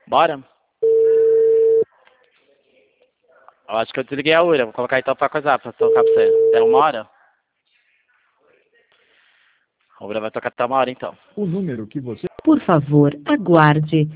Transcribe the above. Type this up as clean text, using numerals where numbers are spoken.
Bora? Eu acho que eu desliguei a URA. Vou colocar então pra coisar, pra tocar pra você. Até 1 hora? A URA vai tocar até 1 hora então. O número que você Por favor, aguarde.